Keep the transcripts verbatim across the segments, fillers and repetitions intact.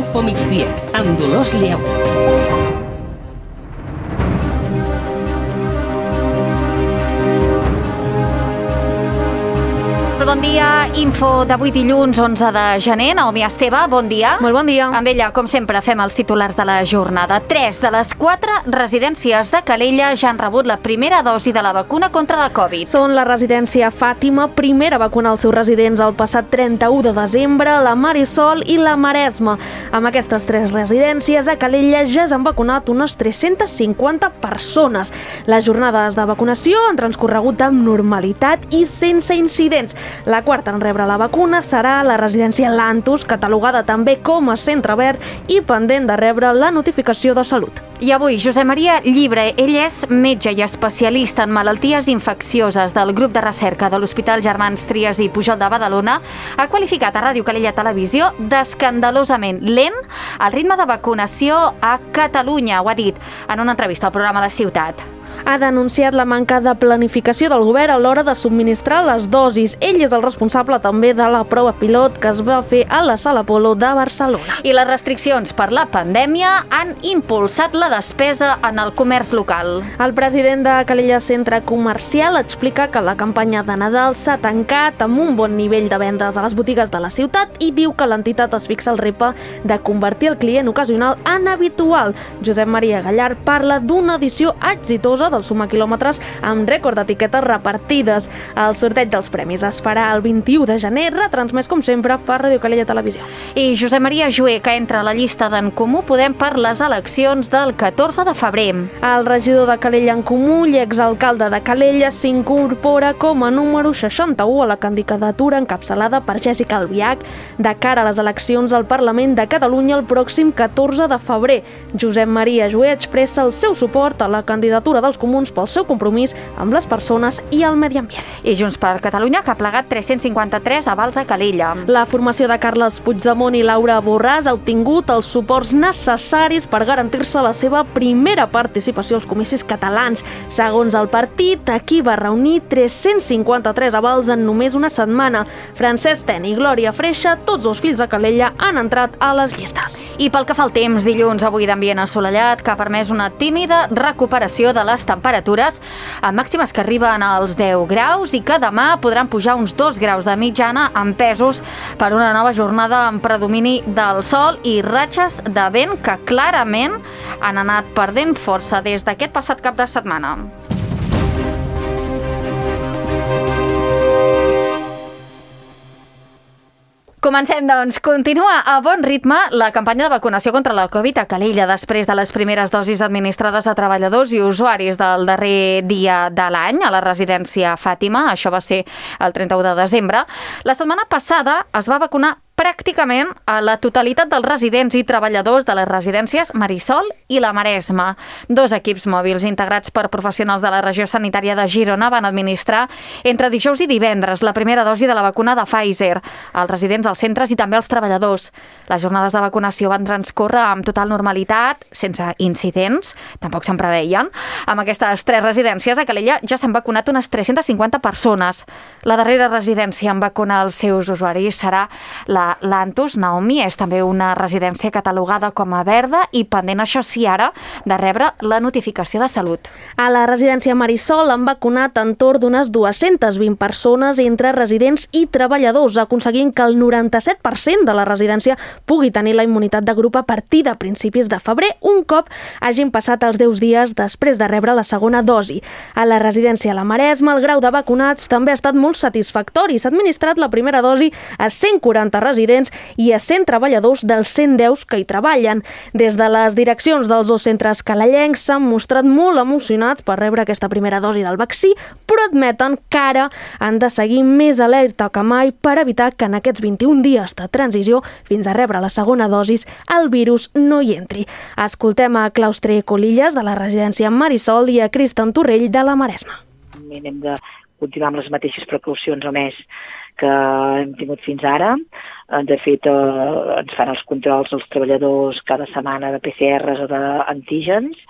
Info Migdia, amb Dolors Lleó. Bon dia, info d'avui dilluns onze de gener. Naomi Esteve, bon dia. Molt bon dia. Amb ella, com sempre, fem els titulars de la jornada. Tres de les quatre residències de Calella ja han rebut la primera dosi de la vacuna contra la Covid. Són la residència Fàtima, primera a vacunar els seus residents el passat trenta-u de desembre, la Marisol i la Maresma. Amb aquestes tres residències, a Calella ja s'han vacunat unes tres-centes cinquanta persones. Les jornades de vacunació han transcorregut amb normalitat i sense incidents. La quarta en rebre la vacuna serà la residència Lantus, catalogada també com a centre verd i pendent de rebre la notificació de salut. I avui, Josep Maria Llibre, ell és metge i especialista en malalties infeccioses del grup de recerca de l'Hospital Germans Trias i Pujol de Badalona, ha qualificat a Ràdio Calella Televisió d'escandalosament lent el ritme de vacunació a Catalunya. Ho ha dit en una entrevista al programa La Ciutat. Ha denunciat la manca de planificació del govern a l'hora de subministrar les dosis. Ell és el responsable també de la prova pilot que es va fer a la Sala Polo de Barcelona. I les restriccions per la pandèmia han impulsat la despesa en el comerç local. El president de Calella Centre Comercial explica que la campanya de Nadal s'ha tancat amb un bon nivell de vendes a les botigues de la ciutat i diu que l'entitat es fixa el repte de convertir el client ocasional en habitual. Josep Maria Gallard parla d'una edició exitosa del sumar quilòmetres amb rècord d'etiquetes repartides. El sorteig dels premis es farà el vint-i-u de gener, retransmès com sempre per Ràdio Calella Televisió. I Josep Maria Jué, que entra a la llista d'En Comú Podem per les eleccions del catorze de febrer. El regidor de Calella en Comú i exalcalde de Calella s'incorpora com a número seixanta-u a la candidatura encapçalada per Jèssica Albiach de cara a les eleccions al Parlament de Catalunya el pròxim catorze de febrer. Josep Maria Jué expressa el seu suport a la candidatura dels comuns pel seu compromís amb les persones i el medi ambient. I Junts per Catalunya, que ha plegat tres-cents cinquanta-tres avals a Calella. La formació de Carles Puigdemont i Laura Borràs ha obtingut els suports necessaris per garantir-se la seva primera participació als comicis catalans. Segons el partit, aquí va reunir tres-cents cinquanta-tres avals en només una setmana. Francesc Ten i Glòria Freixa, tots dos fills de Calella, han entrat a les llistes. I pel que fa al temps, dilluns avui d'ambient assolellat, que ha permès una tímida recuperació de les temperatures, amb màximes que arriben als deu graus i que demà podran pujar uns dos graus de mitjana, empesos per una nova jornada amb predomini del sol i ratxes de vent que clarament han anat perdent força des d'aquest passat cap de setmana. Comencem, doncs. Continua a bon ritme la campanya de vacunació contra la Covid a Calella després de les primeres dosis administrades a treballadors i usuaris del darrer dia de l'any a la residència Fàtima. Això va ser el trenta-u de desembre. La setmana passada es va vacunar pràcticament a la totalitat dels residents i treballadors de les residències Marisol i la Maresma. Dos equips mòbils integrats per professionals de la regió sanitària de Girona van administrar entre dijous i divendres la primera dosi de la vacuna de Pfizer als residents dels centres i també als treballadors. Les jornades de vacunació van transcórrer amb total normalitat, sense incidents, tampoc se'n preveien. Amb aquestes tres residències a Calella ja s'han vacunat unes tres-centes cinquanta persones. La darrera residència en vacunar els seus usuaris serà la Lantus. Naomi és també una residència catalogada com a verda i pendent, això sí, ara de rebre la notificació de salut. A la residència Marisol han vacunat entorn d'unes dues-centes vint persones entre residents i treballadors, aconseguint que el noranta-set per cent de la residència pugui tenir la immunitat de grup a partir de principis de febrer, un cop hagin passat els deu dies després de rebre la segona dosi. A la residència La Maresma, el grau de vacunats també ha estat molt satisfactori. S'ha administrat la primera dosi a cent quaranta residents i a cent treballadors dels cent deu que hi treballen. Des de les direccions dels dos centres calellencs s'han mostrat molt emocionats per rebre aquesta primera dosi del vaccí, però admeten que ara han de seguir més alerta que mai per evitar que en aquests vint-i-un dies de transició fins a rebre la segona dosis el virus no hi entri. Escoltem a Claustre Colillas de la residència Marisol i a Cristian Torrell de la Maresma. Hem de continuar amb les mateixes precaucions o més que hem tingut fins ara. De fet, eh, ens fan els controls dels treballadors cada setmana de P C Rs o d'antígens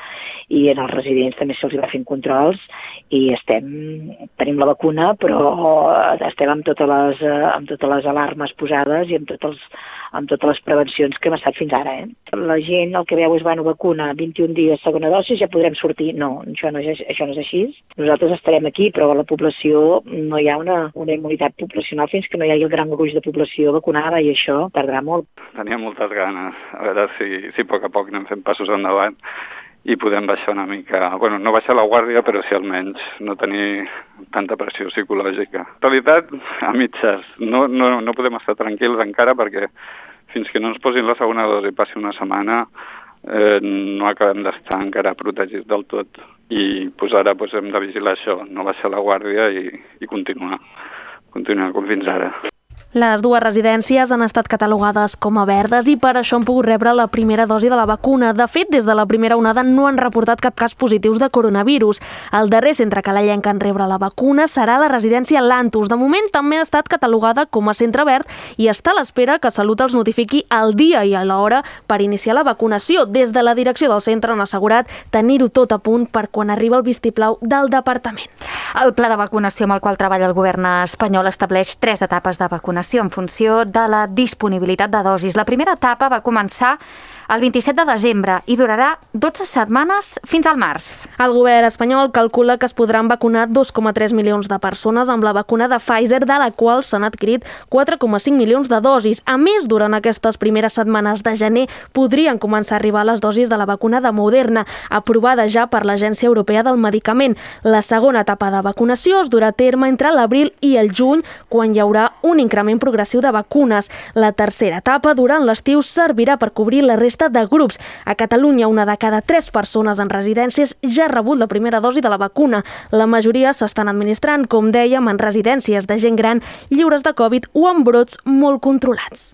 i en els residents també se'ls va fent controls i estem, tenim la vacuna, però estem amb totes les, amb totes les alarmes posades i amb, tots els, amb totes les prevencions que hem estat fins ara. Eh? La gent el que veu és, bueno, vacuna, vint-i-un dies, segona dosi, ja podrem sortir. No, això no és, això no és així. Nosaltres estarem aquí, però a la població no hi ha una, una immunitat poblacional fins que no hi hagi el gran gruix de població vacunada i això tardarà molt. Tenia moltes ganes, a veure si, si a poc a poc anem fent passos endavant i podem baixar una mica, bueno, no baixar la guàrdia, però sí almenys no tenir tanta pressió psicològica. En realitat, a mitges, no, no, no podem estar tranquils encara perquè fins que no ens posin la segona dosi i passi una setmana eh, no acabem d'estar encara protegits del tot. I pues, ara pues, hem de vigilar això, no baixar la guàrdia i, i continuar, continuar com fins ara. Les dues residències han estat catalogades com a verdes i per això han pogut rebre la primera dosi de la vacuna. De fet, des de la primera onada no han reportat cap cas positius de coronavirus. El darrer centre calellenc en rebre la vacuna serà la residència Lantus. De moment també ha estat catalogada com a centre verd i està a l'espera que Salut els notifiqui el dia i a l'hora per iniciar la vacunació. Des de la direcció del centre han assegurat tenir-ho tot a punt per quan arriba el vistiplau del departament. El pla de vacunació amb el qual treballa el govern espanyol estableix tres etapes de vacunació en funció de la disponibilitat de dosis. La primera etapa va començar el vint-i-set de desembre i durarà dotze setmanes fins al març. El govern espanyol calcula que es podran vacunar dos coma tres milions de persones amb la vacuna de Pfizer, de la qual s'han adquirit quatre coma cinc milions de dosis. A més, durant aquestes primeres setmanes de gener podrien començar a arribar les dosis de la vacuna de Moderna, aprovada ja per l'Agència Europea del Medicament. La segona etapa de vacunació es durà a terme entre l'abril i el juny, quan hi haurà un increment progressiu de vacunes. La tercera etapa, durant l'estiu, servirà per cobrir la resta de grups. A Catalunya, una de cada tres persones en residències ja ha rebut la primera dosi de la vacuna. La majoria s'estan administrant, com dèiem, en residències de gent gran, lliures de Covid o amb brots molt controlats.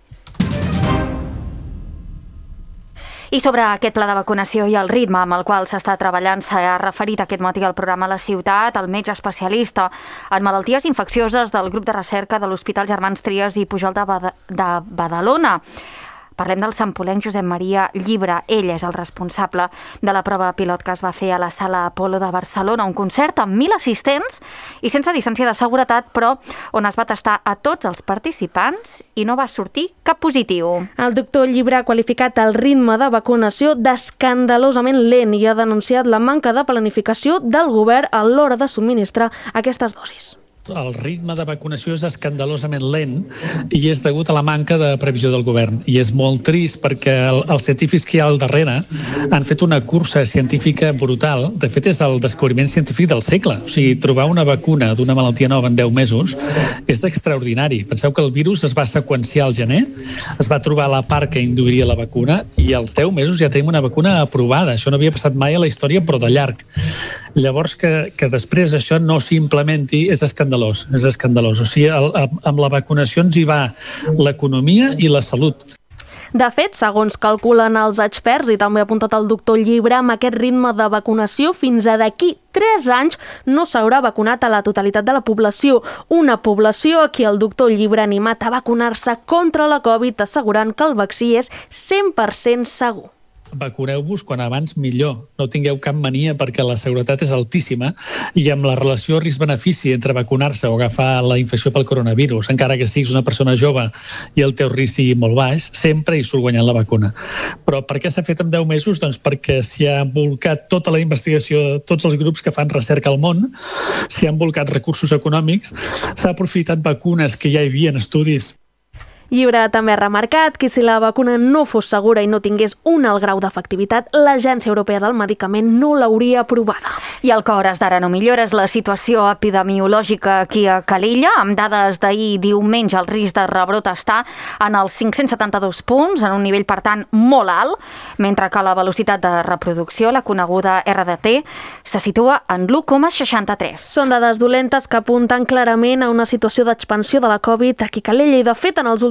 I sobre aquest pla de vacunació i el ritme amb el qual s'està treballant s'ha referit aquest matí al programa La Ciutat el metge especialista en malalties infeccioses del grup de recerca de l'Hospital Germans Trias i Pujol de, Bad- de Badalona. Parlem del santpolenc Josep Maria Llibre. Ell és el responsable de la prova pilot que es va fer a la Sala Apolo de Barcelona, un concert amb mil assistents i sense distància de seguretat, però on es va testar a tots els participants i no va sortir cap positiu. El doctor Llibre ha qualificat el ritme de vacunació d'escandalosament lent i ha denunciat la manca de planificació del govern a l'hora de subministrar aquestes dosis. El ritme de vacunació és escandalosament lent i és degut a la manca de previsió del govern. I és molt trist perquè el, els científics que hi ha al darrere han fet una cursa científica brutal. De fet, és el descobriment científic del segle. O sigui, trobar una vacuna d'una malaltia nova en deu mesos és extraordinari. Penseu que el virus es va seqüenciar al gener, es va trobar la part que induiria la vacuna i als deu mesos ja tenim una vacuna aprovada. Això no havia passat mai a la història, però de llarg. Llavors, que, que després això no s'implementi és escandalós, és escandalós. O sigui, el, amb la vacunació ens hi va l'economia i la salut. De fet, segons calculen els experts, i també ha apuntat el doctor Llibre, amb aquest ritme de vacunació, fins a d'aquí tres anys no s'haurà vacunat a la totalitat de la població. Una població a qui el doctor Llibre ha animat a vacunar-se contra la Covid, assegurant que el vaccí és cent per cent segur. Vacuneu-vos quan abans millor. No tingueu cap mania perquè la seguretat és altíssima i amb la relació risc-benefici entre vacunar-se o agafar la infecció pel coronavirus, encara que siguis una persona jove i el teu risc sigui molt baix, sempre hi surt guanyant la vacuna. Però per què s'ha fet en deu mesos? Doncs perquè s'hi ha volcat tota la investigació, tots els grups que fan recerca al món, s'hi han volcat recursos econòmics, s'ha aprofitat vacunes que ja hi havia en estudis. Llibre també ha remarcat que si la vacuna no fos segura i no tingués un alt grau d'efectivitat, l'Agència Europea del Medicament no l'hauria aprovada. I el que a hores d'ara no millora és la situació epidemiològica aquí a Calella. Amb dades d'ahir diumenge, el risc de rebrot està en els cinc-cents setanta-dos punts, en un nivell, per tant, molt alt, mentre que la velocitat de reproducció, la coneguda R D T, se situa en l'u coma seixanta-tres. Són dades dolentes que apunten clarament a una situació d'expansió de la Covid aquí a Calella i, de fet, en els últims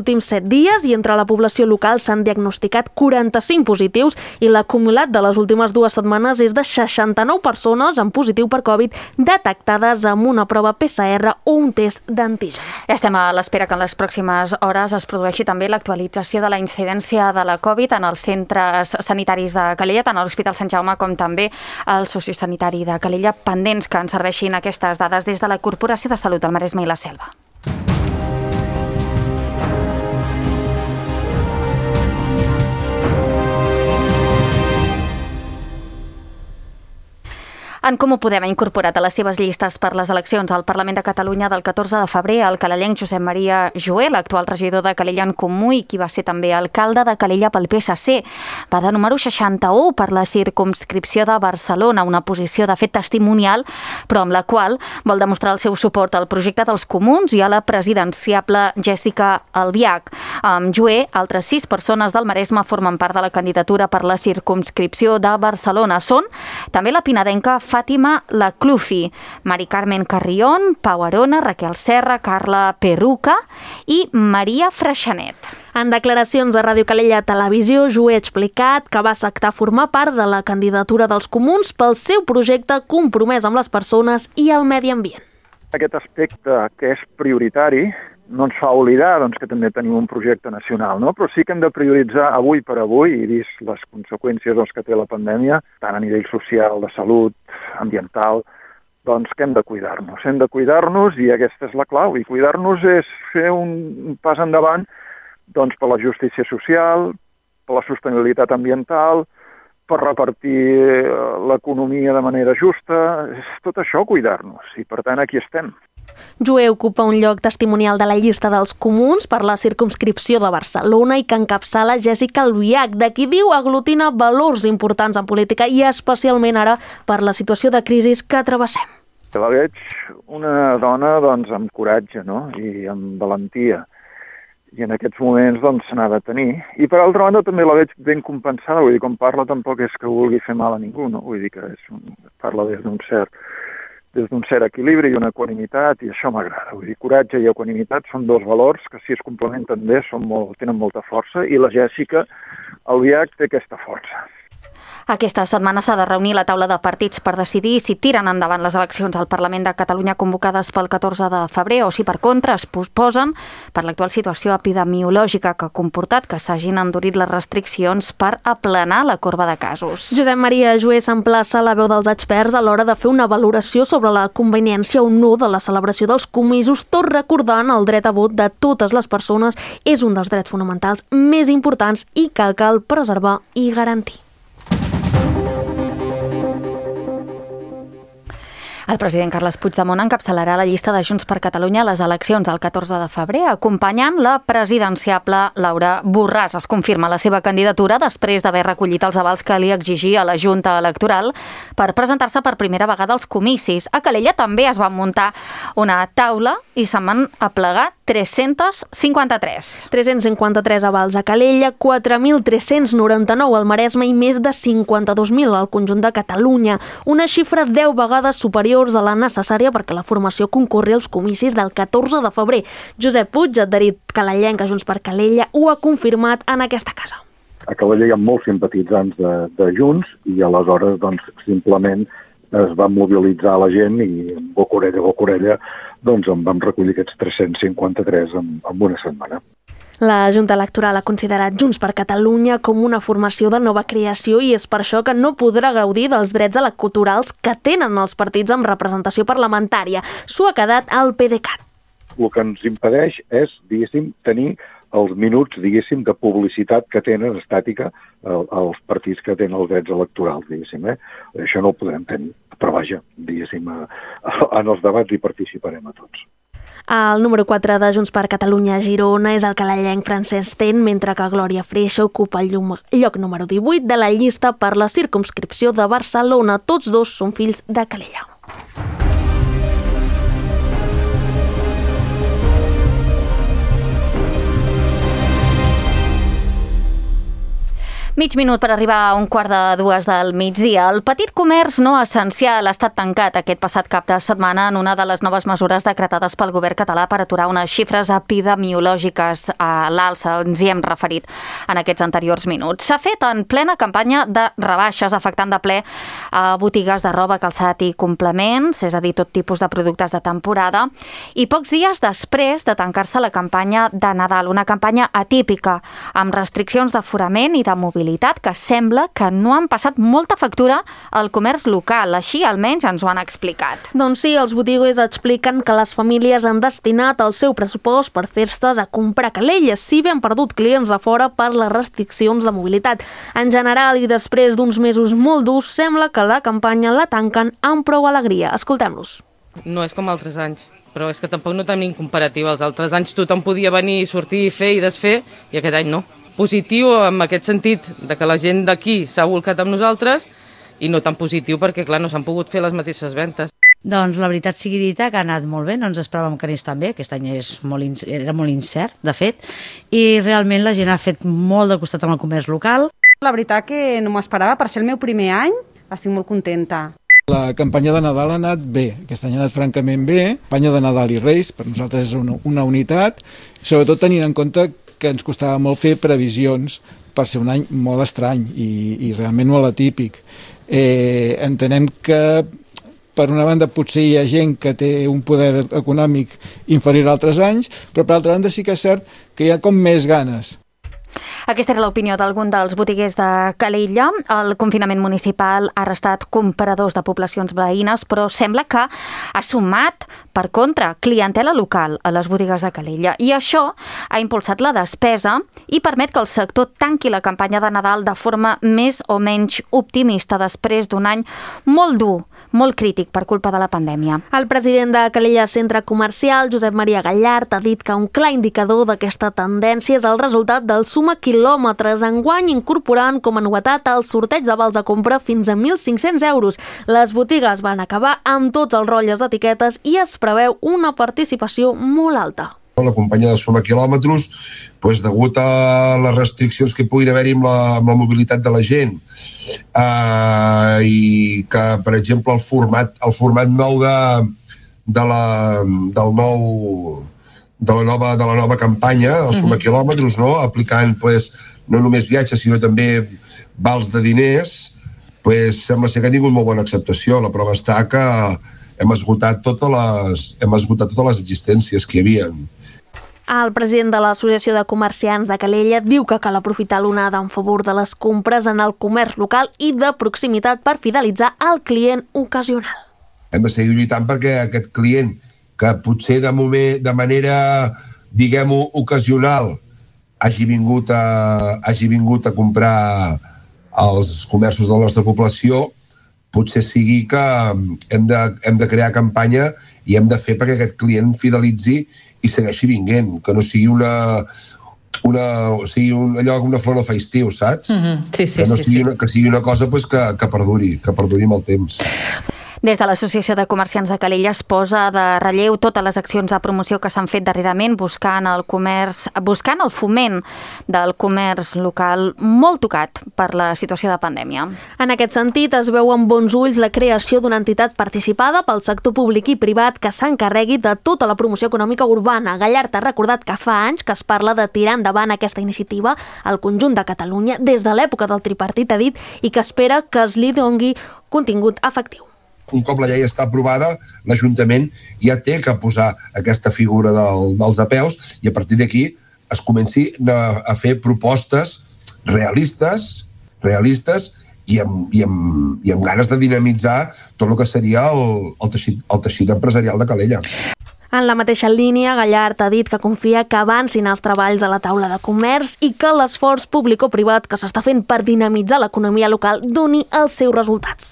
últims set dies i entre la població local s'han diagnosticat quaranta-cinc positius i l'acumulat de les últimes dues setmanes és de seixanta-nou persones amb positiu per Covid detectades amb una prova P C R o un test d'antígens. Estem a l'espera que en les pròximes hores es produeixi també l'actualització de la incidència de la Covid en els centres sanitaris de Calella, tant a l'Hospital Sant Jaume com també al sociosanitari de Calella, pendents que ens serveixin aquestes dades des de la Corporació de Salut del Maresme i la Selva. En Comú Podem ha incorporat a les seves llistes per les eleccions al Parlament de Catalunya del catorze de febrer el calellenc Josep Maria Joé, l'actual regidor de Calella en Comú i qui va ser també alcalde de Calella pel P S C. Va de número seixanta-u per la circumscripció de Barcelona, una posició de fet testimonial, però amb la qual vol demostrar el seu suport al projecte dels comuns i a la presidenciable Jessica Albiach. Amb Joé, altres sis persones del Maresme formen part de la candidatura per la circumscripció de Barcelona. Són també la pinadenca Fàtima Laclufi, Mari Carmen Carrión, Pau Arona, Raquel Serra, Carla Perruca i Maria Freixanet. En declaracions a Ràdio Calella Televisió, Joé ha explicat que va acceptar formar part de la candidatura dels comuns pel seu projecte compromès amb les persones i el medi ambient. Aquest aspecte que és prioritari no ens fa oblidar doncs, que també tenim un projecte nacional, no? Però sí que hem de prioritzar avui per avui i vist les conseqüències doncs, que té la pandèmia, tant a nivell social, de salut, ambiental, doncs que hem de cuidar-nos. Hem de cuidar-nos i aquesta és la clau. I cuidar-nos és fer un pas endavant doncs, per la justícia social, per la sostenibilitat ambiental, per repartir l'economia de manera justa. És tot això cuidar-nos i per tant aquí estem. Joé ocupa un lloc testimonial de la llista dels comuns per la circumscripció de Barcelona i que encapçala Jessica Albiach, de qui diu aglutina valors importants en política i especialment ara per la situació de crisi que travessem. La veig una dona doncs, amb coratge, no? I amb valentia. I en aquests moments doncs, se n'ha de tenir. I per altra banda també la veig ben compensada, vull dir, quan parla tampoc és que vulgui fer mal a ningú, no? Vull dir que és un, parla des d'un cert des d'un cert equilibri i una equanimitat, i això m'agrada. Vull dir, coratge i equanimitat són dos valors que si es complementen bé són molt, tenen molta força, i la Jessica Albiach té aquesta força. Aquesta setmana s'ha de reunir la taula de partits per decidir si tiren endavant les eleccions al Parlament de Catalunya convocades pel catorze de febrer o si per contra es posposen per l'actual situació epidemiològica que ha comportat que s'hagin endurit les restriccions per aplanar la corba de casos. Josep Maria Joé s'emplaça a la veu dels experts a l'hora de fer una valoració sobre la conveniència o no de la celebració dels comisos, tot recordant el dret a vot de totes les persones és un dels drets fonamentals més importants i que cal preservar i garantir. El president Carles Puigdemont encapçalarà la llista de Junts per Catalunya a les eleccions del catorze de febrer, acompanyant la presidenciable Laura Borràs. Es confirma la seva candidatura després d'haver recollit els avals que li exigia la Junta Electoral per presentar-se per primera vegada als comicis. A Calella també es va muntar una taula i se'n van aplegar tres-cents cinquanta-tres. tres-cents cinquanta-tres avals a Calella, quatre mil tres-cents noranta-nou al Maresme i més de cinquanta-dos mil al conjunt de Catalunya. Una xifra deu vegades superior a la necessària perquè la formació concorri als comicis del catorze de febrer. Josep Puig, adherit calellenc a Junts per Calella, ho ha confirmat en aquesta casa. A Calella hi ha molts simpatitzants de, de Junts i aleshores doncs, simplement es va mobilitzar la gent i boca orella, boca orella, doncs en vam recollir aquests tres-cents cinquanta-tres en, en una setmana. La Junta Electoral ha considerat Junts per Catalunya com una formació de nova creació i és per això que no podrà gaudir dels drets electorals que tenen els partits amb representació parlamentària. S'ho ha quedat al PDeCAT. El que ens impedeix és, diguéssim, tenir els minuts, diguéssim, de publicitat que tenen estàtica els partits que tenen els drets electorals, diguéssim. Eh? Això no ho podem tenir, però vaja, diguéssim, en els debats hi participarem a tots. El número quatre de Junts per Catalunya a Girona és el calellenc Francesc Ten, mentre que Glòria Freixa ocupa el lloc número divuit de la llista per la circumscripció de Barcelona. Tots dos són fills de Calella. Mig minut per arribar a un quart de dues del migdia. El petit comerç no essencial ha estat tancat aquest passat cap de setmana en una de les noves mesures decretades pel govern català per aturar unes xifres epidemiològiques a l'alça. Ens hi hem referit en aquests anteriors minuts. S'ha fet en plena campanya de rebaixes, afectant de ple a botigues de roba, calçat i complements, és a dir, tot tipus de productes de temporada, i pocs dies després de tancar-se la campanya de Nadal, una campanya atípica, amb restriccions d'aforament i de mobilitat que sembla que no han passat molta factura al comerç local. Així almenys ens ho han explicat. Doncs sí, els botiguers expliquen que les famílies han destinat el seu pressupost per festes a comprar calelles, si bé han perdut clients de fora per les restriccions de mobilitat. En general, i després d'uns mesos molt durs, sembla que la campanya la tanquen amb prou alegria. Escoltem-los. No és com altres anys, però és que tampoc no tenim comparativa. Els altres anys tothom podia venir, sortir, fer i desfer, i aquest any no. Positiu en aquest sentit de que la gent d'aquí s'ha volcat amb nosaltres i no tan positiu perquè, clar, no s'han pogut fer les mateixes ventes. Doncs la veritat sigui dita que ha anat molt bé, no ens esperàvem que anés tan bé, aquest any és molt, era molt incert, de fet, i realment la gent ha fet molt de costat amb el comerç local. La veritat que no m'ho esperava, per ser el meu primer any estic molt contenta. La campanya de Nadal ha anat bé, aquest any ha anat francament bé, campanya de Nadal i Reis, per nosaltres és una, una unitat, sobretot tenint en compte que ens costava molt fer previsions per ser un any molt estrany i, i realment molt atípic. Eh, entenem que, per una banda, potser hi ha gent que té un poder econòmic inferior a altres anys, però per altra banda sí que és cert que hi ha com més ganes. Aquesta era l'opinió d'algun dels botiguers de Calella. El confinament municipal ha restat compradors de poblacions veïnes, però sembla que ha sumat, per contra, clientela local a les botigues de Calella. I això ha impulsat la despesa i permet que el sector tanqui la campanya de Nadal de forma més o menys optimista després d'un any molt dur, molt crític per culpa de la pandèmia. El president de Calella Centre Comercial, Josep Maria Gallart, ha dit que un clar indicador d'aquesta tendència és el resultat del suma quilòmetres, enguany incorporant com a novetat el sorteig de vals de compra fins a mil cinc-cents euros. Les botigues van acabar amb tots els rotlles d'etiquetes i es preveu una participació molt alta. La companyia de suma quilòmetres, doncs, degut a les restriccions que puguin haver-hi amb, amb la mobilitat de la gent, eh, i que, per exemple, el format, el format nou de, de la, del nou... de la nova, de la nova campanya, el suma quilòmetres, no? Aplicant pues, no només viatges, sinó també vals de diners, pues, sembla ser que ha tingut molt bona acceptació. La prova està que hem esgotat totes les, hem esgotat totes les existències que hi havia. El president de l'Associació de Comerciants de Calella diu que cal aprofitar l'onada en favor de les compres en el comerç local i de proximitat per fidelitzar el client ocasional. Hem de seguir lluitant perquè aquest client que potser de, moment, de manera, diguem-ho, ocasional hagi vingut, a, hagi vingut a comprar als comerços de la nostra població, potser sigui que hem de, hem de crear campanya i hem de fer perquè aquest client fidelitzi i segueixi vinguent, que no sigui una, una, o sigui un, allò una flor no fa estiu, saps? Mm-hmm. Sí, sí, que, no sí, sigui sí. Una, que sigui una cosa pues, que, que perduri, que perduri amb el temps. Des de l'Associació de Comerciants de Calella es posa de relleu totes les accions de promoció que s'han fet darrerament buscant el comerç, buscant el foment del comerç local molt tocat per la situació de pandèmia. En aquest sentit, es veu amb bons ulls la creació d'una entitat participada pel sector públic i privat que s'encarregui de tota la promoció econòmica urbana. Gallart ha recordat que fa anys que es parla de tirar endavant aquesta iniciativa al conjunt de Catalunya des de l'època del tripartit, ha dit, i que espera que es li doni contingut efectiu. Un cop la llei està aprovada, l'Ajuntament ja té que posar aquesta figura del, dels apeus i a partir d'aquí es comenci a, a fer propostes realistes, realistes i amb, i, amb, i amb ganes de dinamitzar tot el que seria el, el, teixit, el teixit empresarial de Calella. En la mateixa línia, Gallart ha dit que confia que avancin els treballs de la taula de comerç i que l'esforç públic o privat que s'està fent per dinamitzar l'economia local doni els seus resultats.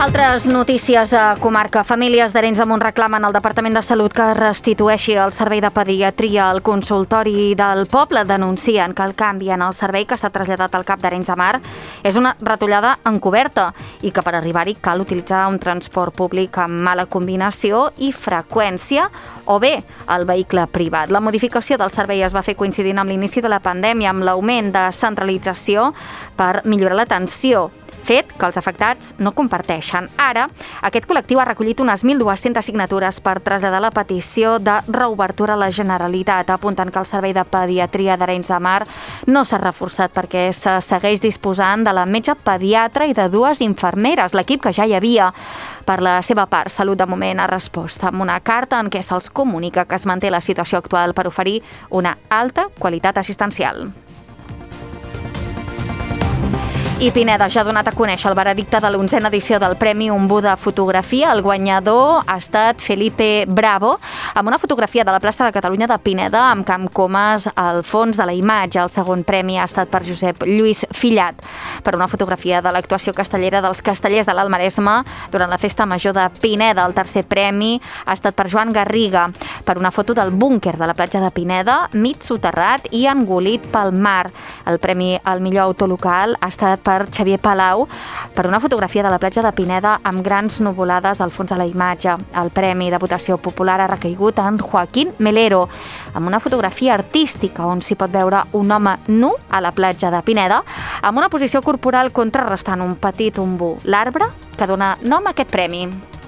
Altres notícies a comarca. Famílies d'Arenys de Munt reclamen al Departament de Salut que restitueixi el servei de pediatria al consultori del poble. Denuncien que el canvi en el servei que s'ha traslladat al cap d'Arenys de Mar és una retollada encoberta i que per arribar-hi cal utilitzar un transport públic amb mala combinació i freqüència o bé el vehicle privat. La modificació del servei es va fer coincidint amb l'inici de la pandèmia, amb l'augment de centralització per millorar l'atenció, fet que els afectats no comparteixen. Ara, aquest col·lectiu ha recollit unes mil dues-centes signatures per traslladar la petició de reobertura a la Generalitat, apuntant que el servei de pediatria d'Arenys de Mar no s'ha reforçat perquè se segueix disposant de la metge pediatra i de dues infermeres, l'equip que ja hi havia. Per la seva part, Salut de moment ha respost amb una carta en què se'ls comunica que es manté la situació actual per oferir una alta qualitat assistencial. I Pineda ja ha donat a conèixer el veredicte de l'onzena edició del Premi Umbú de Fotografia. El guanyador ha estat Felipe Bravo, amb una fotografia de la plaça de Catalunya de Pineda, amb Camp Comas al fons de la imatge. El segon premi ha estat per Josep Lluís Fillat, per una fotografia de l'actuació castellera dels Castellers de l'Alt Maresme durant la Festa Major de Pineda. El tercer premi ha estat per Joan Garriga, per una foto del búnquer de la platja de Pineda, mig soterrat i engolit pel mar. El premi al millor autor local ha estat per Xavier Palau, per una fotografia de la platja de Pineda amb grans nuvolades al fons de la imatge. El premi de votació popular ha recaigut en Joaquín Melero, amb una fotografia artística on s'hi pot veure un home nu a la platja de Pineda, amb una posició corporal contrarrestant un petit umbú, l'arbre que dona nom a aquest premi.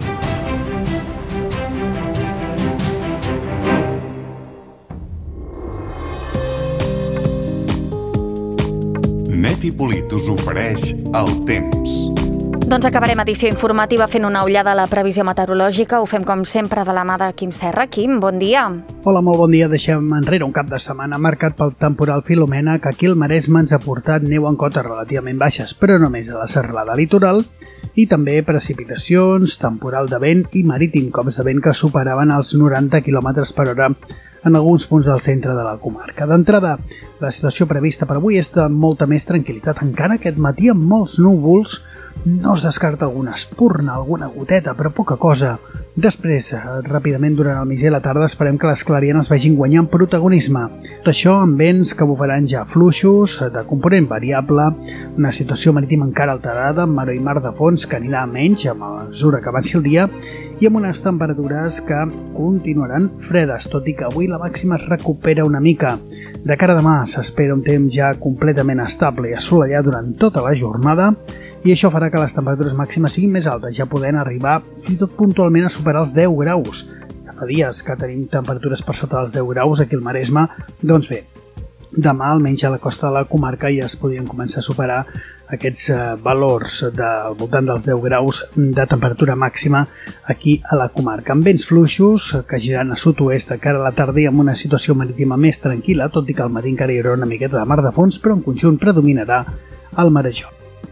Net i Polit us ofereix el temps. Doncs acabarem edició informativa fent una ullada a la previsió meteorològica. Ho fem com sempre de la mà de Quim Serra. Quim, bon dia. Hola, molt bon dia. Deixem enrere un cap de setmana marcat pel temporal Filomena, que aquí al Maresme ens ha portat neu en cotes relativament baixes, però només a la serralada litoral, i també precipitacions, temporal de vent i marítim, cops de vent que superaven els noranta quilòmetres per hora en alguns punts del centre de la comarca. D'entrada, la situació prevista per avui és de molta més tranquil·litat. Encara aquest matí amb molts núvols, no es descarta alguna espurna, alguna goteta, però poca cosa. Després, ràpidament durant el migdia i la tarda, esperem que les clarianes vagin guanyant protagonisme. Tot això amb vents que bufaran ja fluixos, de component variable, una situació marítima encara alterada, amb maró i mar de fons que anirà a menys a mesura que avanci el dia, i amb unes temperatures que continuaran fredes, tot i que avui la màxima es recupera una mica. De cara a demà s'espera un temps ja completament estable i assolellat durant tota la jornada, i això farà que les temperatures màximes siguin més altes, ja podent arribar fins i tot puntualment a superar els deu graus. Ja fa dies que tenim temperatures per sota dels deu graus aquí al Maresme, doncs bé, demà almenys a la costa de la comarca ja es podrien començar a superar aquests eh, valors del voltant dels deu graus de temperatura màxima aquí a la comarca, amb vents fluixos que giran a sud-oest de cara a la tarda i amb una situació marítima més tranquil·la, tot i que al matí encara hi haurà una miqueta de mar de fons, però en conjunt predominarà el marejó.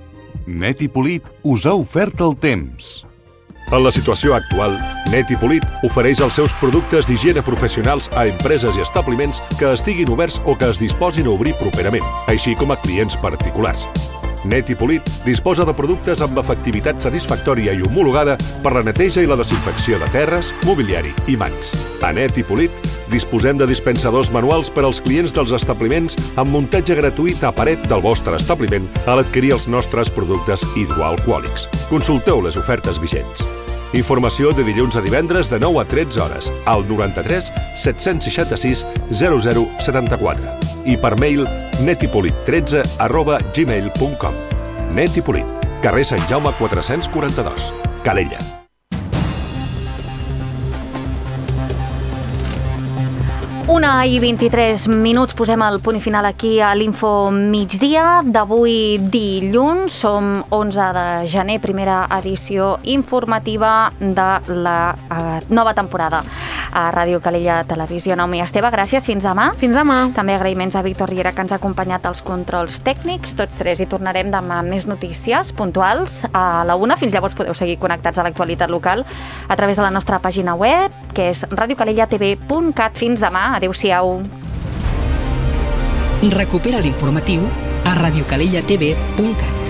Net i Polit us ha ofert el temps. En la situació actual, Net i Polit ofereix els seus productes d'higiene professionals a empreses i establiments que estiguin oberts o que es disposin a obrir properament, així com a clients particulars. Net i Polit disposa de productes amb efectivitat satisfactòria i homologada per la neteja i la desinfecció de terres, mobiliari i mans. A Net i Polit disposem de dispensadors manuals per als clients dels establiments amb muntatge gratuït a paret del vostre establiment a l'adquirir els nostres productes hidroalcohòlics. Consulteu les ofertes vigents. Informació de dilluns a divendres de nou a tretze hores al noranta-tres set-cents seixanta-sis zero zero setanta-quatre i per mail netipolit tretze arroba gmail punt com. Net i Polit, carrer Sant Jaume quatre-cents quaranta-dos, Calella. Una i vint-i-tres minuts, posem el punt final aquí a l'Info Migdia d'avui dilluns. Som onze de gener, primera edició informativa de la uh, nova temporada a Ràdio Calella Televisió. Naomi Esteve, gràcies, fins demà. Fins demà. També agraïments a Víctor Riera, que ens ha acompanyat als controls tècnics. Tots tres hi tornarem demà amb més notícies puntuals a la una. Fins llavors podeu seguir connectats a l'actualitat local a través de la nostra pàgina web, que és radio calella t v punt cat. Fins demà. Adéu-siau. Recupera l'informatiu a radio calella t v punt cat.